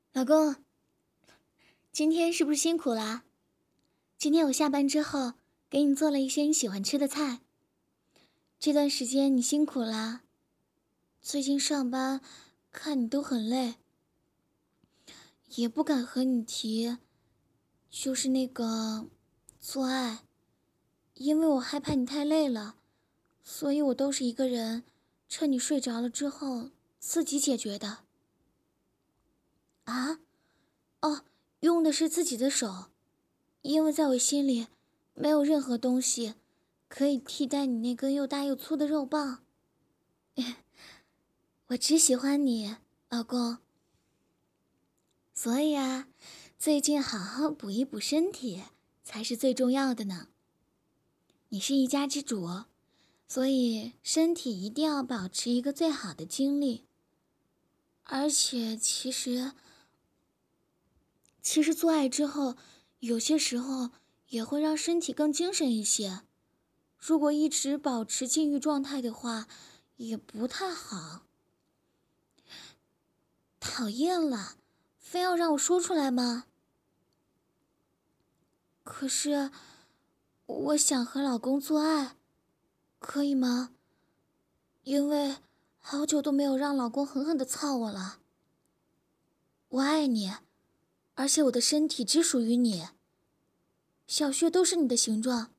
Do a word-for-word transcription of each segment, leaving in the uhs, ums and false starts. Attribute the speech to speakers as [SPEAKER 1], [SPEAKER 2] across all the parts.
[SPEAKER 1] 老公，今天是不是辛苦了？今天我下班之后给你做了一些你喜欢吃的菜。这段时间你辛苦了，最近上班看你都很累，也不敢和你提，就是那个做爱，因为我害怕你太累了，所以我都是一个人，趁你睡着了之后自己解决的。啊？哦，用的是自己的手，因为在我心里，没有任何东西可以替代你那根又大又粗的肉棒。我只喜欢你，老公。所以啊，最近好好补一补身体才是最重要的呢。你是一家之主，所以身体一定要保持一个最好的精力。而且其实其实做爱之后，有些时候也会让身体更精神一些。如果一直保持禁欲状态的话，也不太好。讨厌了，非要让我说出来吗？可是，我想和老公做爱，可以吗？因为好久都没有让老公狠狠地操我了。我爱你，而且我的身体只属于你，小穴都是你的形状。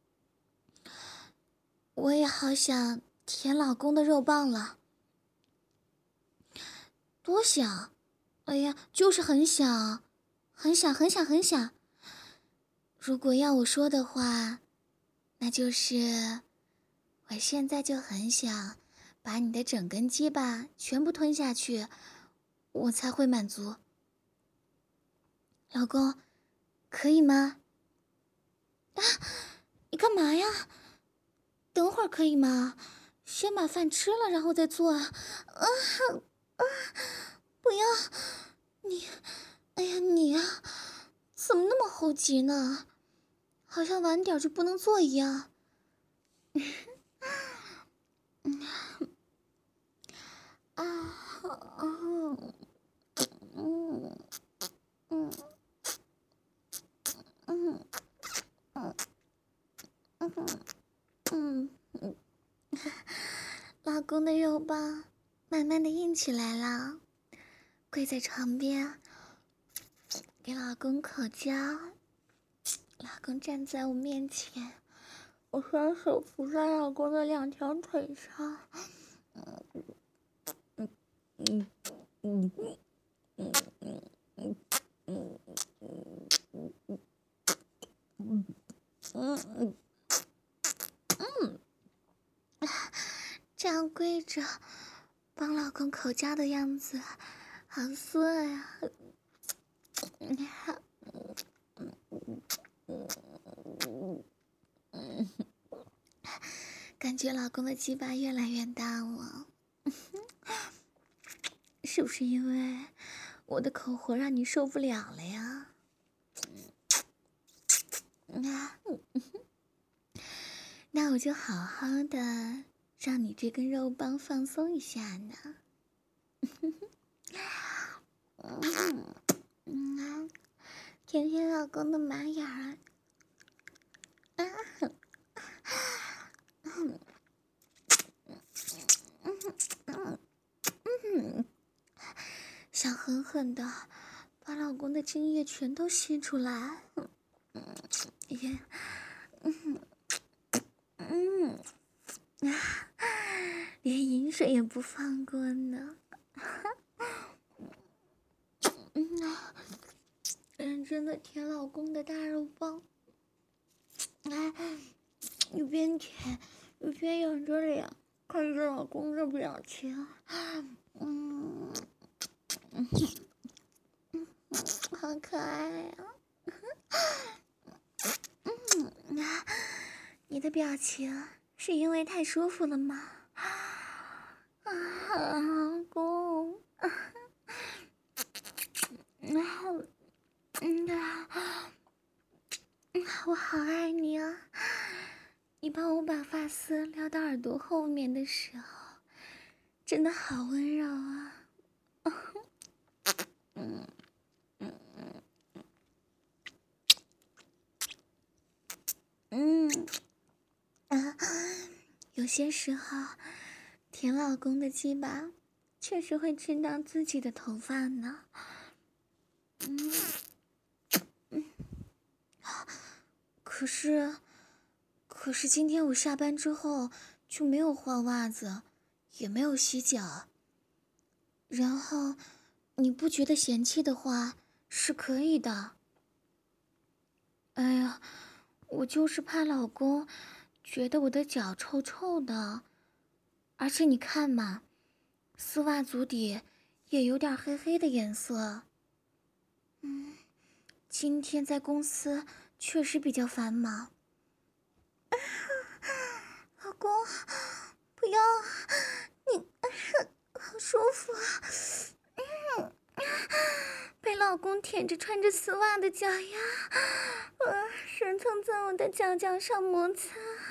[SPEAKER 1] 我也好想舔老公的肉棒了。多想，哎呀，就是很想，很想，很想，很想。如果要我说的话，那就是我现在就很想把你的整根鸡巴全部吞下去，我才会满足。老公，可以吗？啊，你干嘛呀？等会儿可以吗？先把饭吃了，然后再做啊！啊啊！不要，你，哎呀你啊，怎么那么猴急呢？好像晚点就不能做一样。啊啊嗯嗯嗯嗯嗯嗯，老公的肉棒慢慢的硬起来了，跪在床边给老公口交。老公站在我面前，我双手扶在老公的两条腿上。嗯嗯嗯嗯嗯嗯嗯嗯嗯嗯，这样跪着帮老公口交的样子好色呀。感觉老公的鸡巴越来越大了。是不是因为我的口活让你受不了了呀？啊，那我就好好的让你这根肉棒放松一下呢。嗯嗯，舔舔老公的马眼儿。啊，嗯嗯嗯嗯，想狠狠的把老公的精液全都吸出来。嗯，也，嗯嗯，啊，连饮水也不放过呢。嗯啊，认真的舔老公的大肉棒，哎，一边舔一边仰着脸看着老公的表情。嗯嗯嗯，好可爱呀、嗯啊，你的表情是因为太舒服了吗？啊，老公，啊，嗯嗯啊，我好爱你啊！你帮我把发丝撩到耳朵后面的时候，真的好温柔啊！嗯有些时候，舔老公的鸡巴，确实会吃到自己的头发呢。嗯嗯，可是，可是今天我下班之后就没有换袜子，也没有洗脚。然后，你不觉得嫌弃的话是可以的。哎呀，我就是怕老公觉得我的脚臭臭的，而且你看嘛，丝袜足底也有点黑黑的颜色。嗯，今天在公司确实比较繁忙。老公，不要，你好舒服啊！被老公舔着穿着丝袜的脚丫，呃，舌头在我的脚脚上摩擦，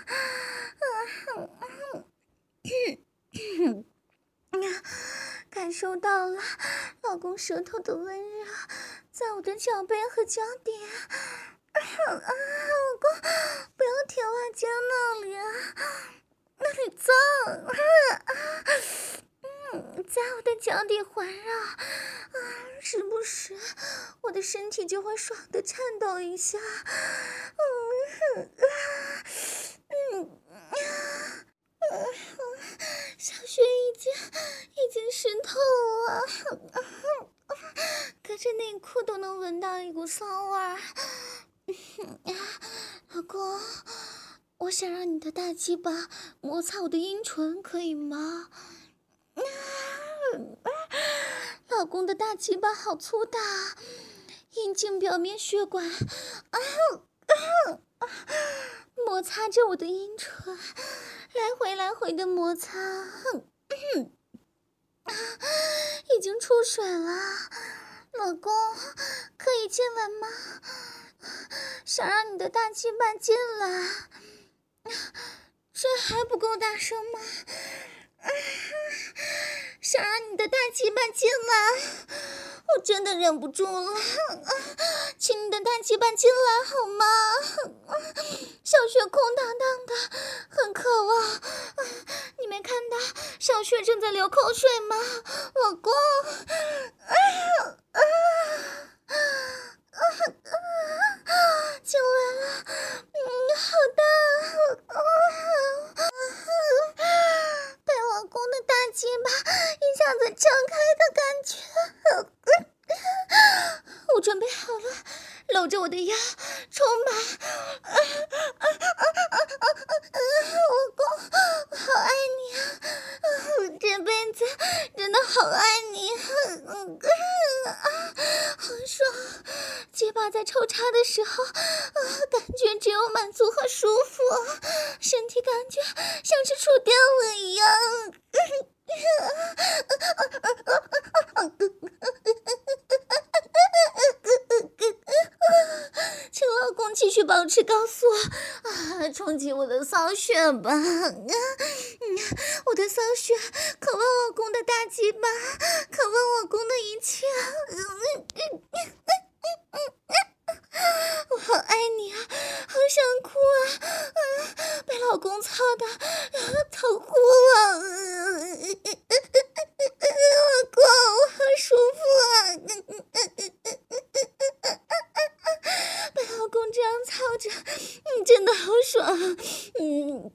[SPEAKER 1] 感受到了老公舌头的温热，在我的脚背和脚底。老公，不要舔袜尖那里啊，那里脏。嗯，在我的脚底环绕，啊，时不时我的身体就会爽的颤抖一下。嗯嗯嗯，小穴已经已经湿透了，隔着内裤都能闻到一股骚味儿。老公，我想让你的大鸡巴摩擦我的阴唇，可以吗？老公的大鸡巴好粗大，阴茎表面血管啊啊，摩擦着我的阴唇，来回来回的摩擦，嗯啊，已经出水了。老公，可以进来吗？想让你的大鸡巴进来，这还不够大声吗？想让你的大鸡巴进来，我真的忍不住了，请你的大鸡巴进来好吗？小穴空荡荡的，很渴望，你没看到小穴正在流口水吗？老公，进来了，嗯，好大，被老公的大鸡巴一下子张开的感觉。我准备好了，搂着我的腰，充满。老公，我好爱你啊！我这辈子真的好爱你，好爽！鸡巴在抽插的时候，啊，感觉只有满足和舒服，身体感觉像是触电了一样。请老公继续保持高速啊，冲击我的骚穴吧！啊，我的骚穴渴望老公的大鸡巴，渴望老公的一切。我好爱你啊，好想哭啊！啊，被老公操的头哭了。老公，我好舒服啊！被老公这样操着，嗯，真的好爽。嗯。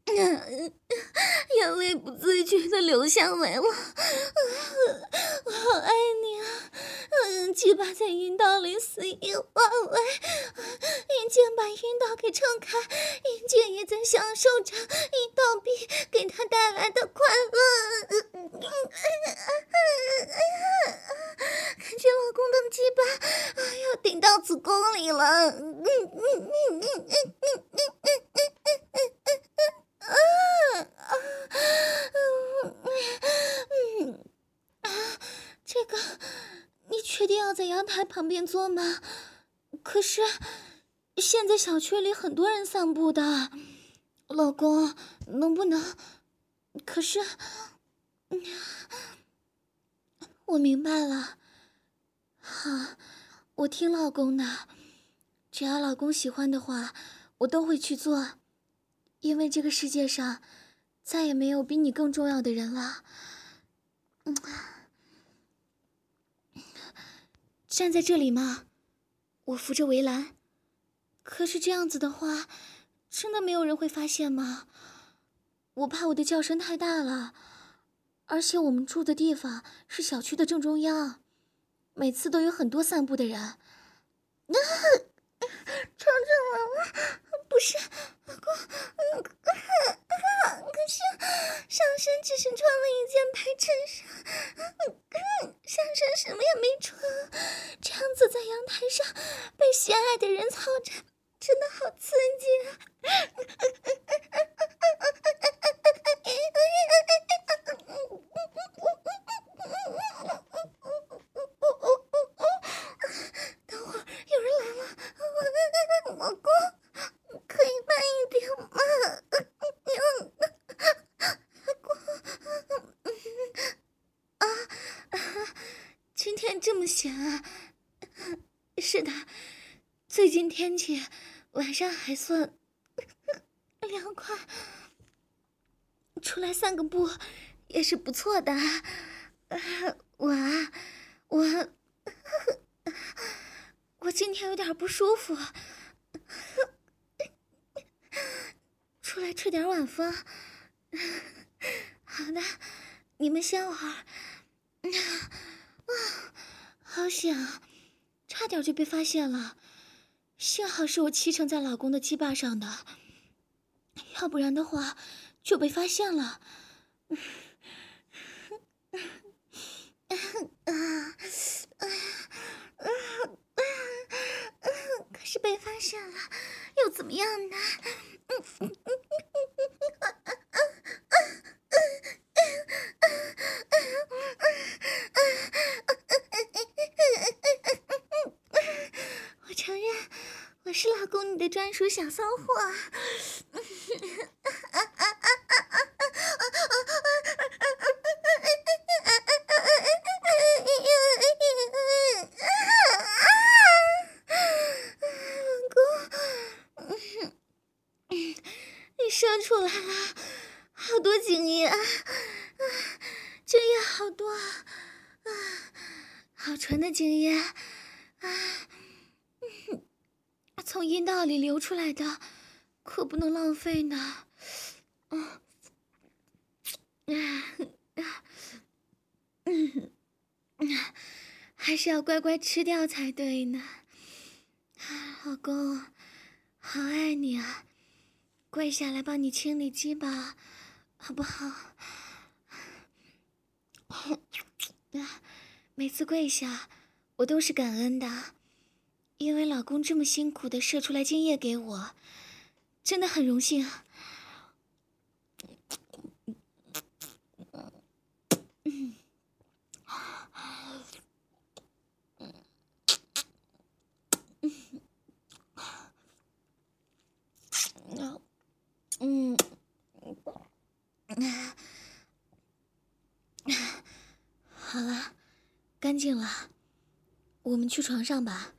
[SPEAKER 1] 眼泪不自觉地流下来了，我好爱你啊！嗯，鸡巴在阴道里肆意往来，阴茎把阴道给撑开，阴茎也在享受着阴道壁给他带来的快乐。感觉老公的鸡巴要顶到子宫里了。嗯嗯嗯嗯嗯嗯嗯嗯啊啊嗯嗯啊！这个，你确定要在阳台旁边做吗？可是，现在小区里很多人散步的，老公，能不能？可是，嗯，我明白了。好，我听老公的，只要老公喜欢的话，我都会去做。因为这个世界上再也没有比你更重要的人了。嗯，站在这里嘛，我扶着围栏。可是这样子的话，真的没有人会发现吗？我怕我的叫声太大了，而且我们住的地方是小区的正中央，每次都有很多散步的人。吵着了，不是，老公，可是上身只是穿了一件白衬衫，下身什么也没穿，这样子在阳台上被心爱的人操着，真的好刺激啊！等会儿有人来了，老公，可以慢一点吗？啊，今天这么闲啊？是的，最近天气晚上还算凉快，出来散个步也是不错的。我啊，我我今天有点不舒服，出来吹点晚风。好的，你们先玩。啊，好险啊，差点就被发现了。幸好是我骑乘在老公的鸡巴上的，要不然的话就被发现了。可是被发现了又怎么样呢？我承认我是老公你的专属小骚货。射出来了，好多精液啊！精液好多啊！好纯的精液啊！从阴道里流出来的，可不能浪费呢。嗯，还是要乖乖吃掉才对呢。老公，好爱你啊！跪下来帮你清理鸡巴，好不好？每次跪下，我都是感恩的，因为老公这么辛苦的射出来精液给我，真的很荣幸。嗯，好了，干净了，我们去床上吧。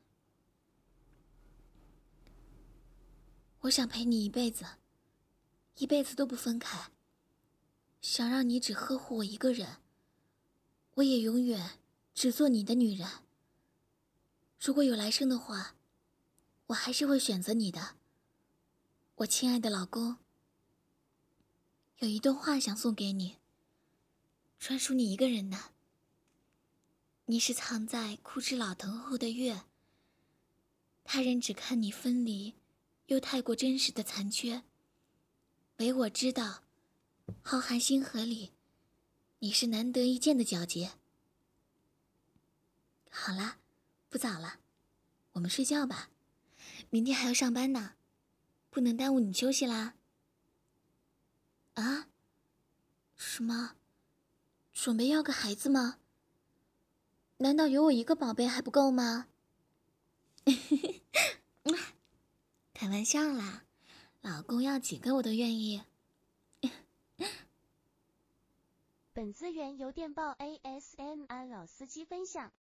[SPEAKER 1] 我想陪你一辈子，一辈子都不分开，想让你只呵护我一个人，我也永远只做你的女人。如果有来生的话，我还是会选择你的，我亲爱的老公。有一段话想送给你，专属你一个人的。你是藏在枯枝老藤后的月，他人只看你分离又太过真实的残缺，唯我知道，浩瀚星河里，你是难得一见的皎洁。好啦，不早了，我们睡觉吧，明天还要上班呢，不能耽误你休息啦。啊？什么？准备要个孩子吗？难道有我一个宝贝还不够吗？开玩笑啦，老公要几个我都愿意。
[SPEAKER 2] 本资源由电报 A S M R 老司机分享。